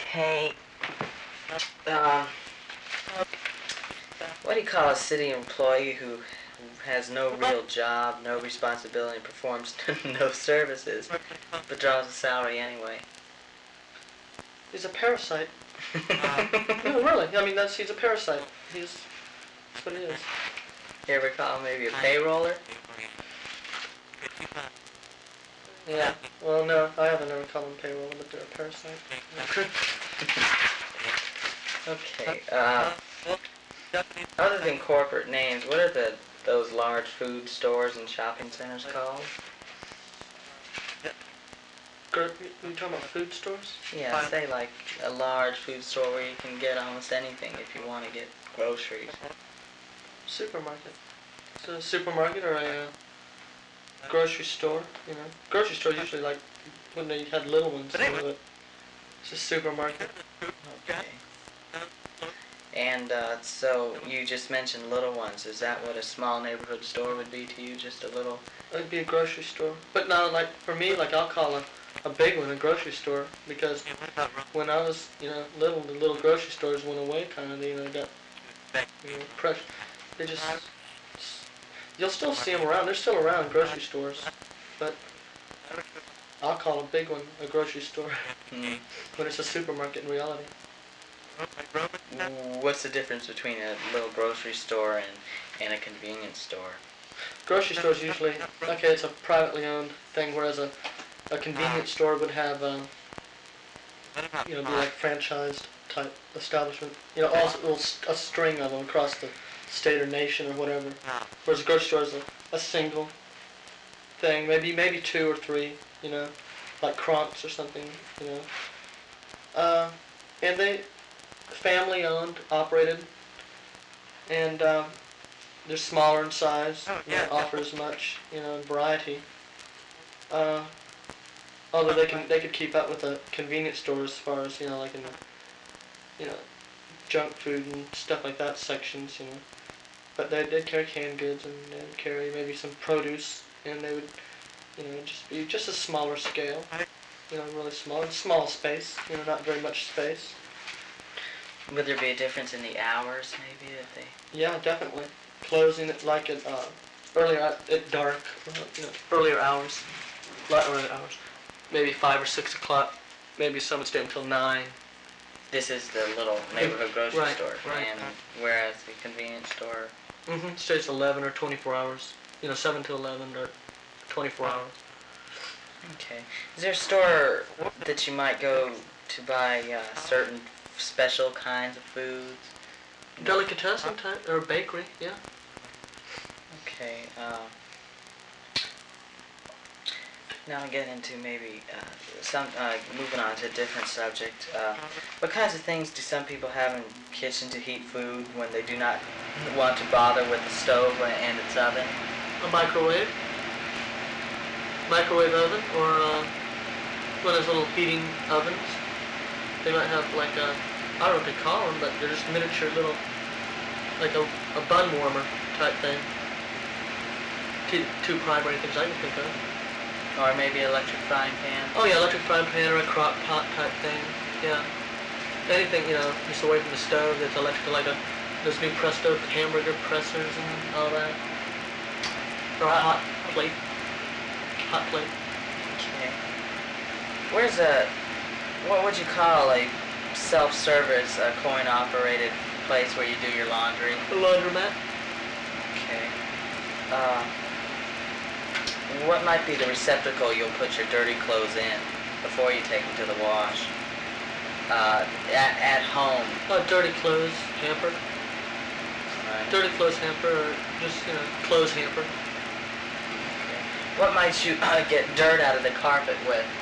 Hey, uh, what do you call a city employee who has no real job, no responsibility, and performs no services, but draws a salary anyway? He's a parasite. No, really. I mean, he's a parasite. That's what he is. You ever call maybe a payroller? Yeah. Well, no, I haven't ever called them payroll, but they're a parasite. Okay. Other than corporate names, what are those large food stores and shopping centers called? You talking about food stores? Yeah, say like a large food store where you can get almost anything if you want to get groceries. Supermarket. It's a supermarket or a grocery store, you know. Grocery store usually like when they had little ones, but it's a supermarket. Okay. And so you just mentioned little ones. Is that what a small neighborhood store would be to you? Just a little? It'd be a grocery store. But now, like, for me, like, I'll call a big one a grocery store because when I was, little, the little grocery stores went away kind of, got, pressure. They just, you'll still see them around. They're still around, grocery stores. But I'll call a big one a grocery store when it's a supermarket in reality. What's the difference between a little grocery store and a convenience store? Grocery stores usually, okay, it's a privately owned thing, whereas a convenience store would have, be like franchised type establishment. A string of them across the state or nation or whatever. Whereas a grocery store is a single thing, maybe two or three, like Kronk's or something, and they family owned, operated, and they're smaller in size. Don't offer as much, variety. Although they could keep up with a convenience store as far as like in the junk food and stuff like that sections, But they'd carry canned goods and they'd carry maybe some produce, and they would just be just a smaller scale, really small space, not very much space. Would there be a difference in the hours, maybe, that they... Yeah, definitely. Closing at like earlier at dark, earlier hours, a lot earlier hours. Maybe 5 or 6 o'clock. Maybe some would stay until 9. This is the little neighborhood grocery store, right. And whereas the convenience store... Stays 11 or 24 hours. 7 to 11 or 24 hours. Okay. Is there a store that you might go to buy certain special kinds of foods? Delicatessen type, or bakery, yeah. Okay, now I'll get into maybe moving on to a different subject. What kinds of things do some people have in the kitchen to heat food when they do not want to bother with the stove and its oven? A microwave oven, or one of those little heating ovens. They might have like I don't know what they call them, but they're just miniature little, like a bun warmer type thing. Two primary things I can think of. Or maybe an electric frying pan? Oh yeah, electric frying pan or a crock pot type thing, yeah. Anything, just away from the stove that's electrical, like those new Presto hamburger pressers and all that. Or a hot plate. Okay. What would you call a self-service, coin-operated place where you do your laundry? A laundromat. Okay. What might be the receptacle you'll put your dirty clothes in before you take them to the wash? At home. Dirty clothes hamper. Right. Dirty clothes hamper, or just, clothes hamper. Okay. What might you get dirt out of the carpet with?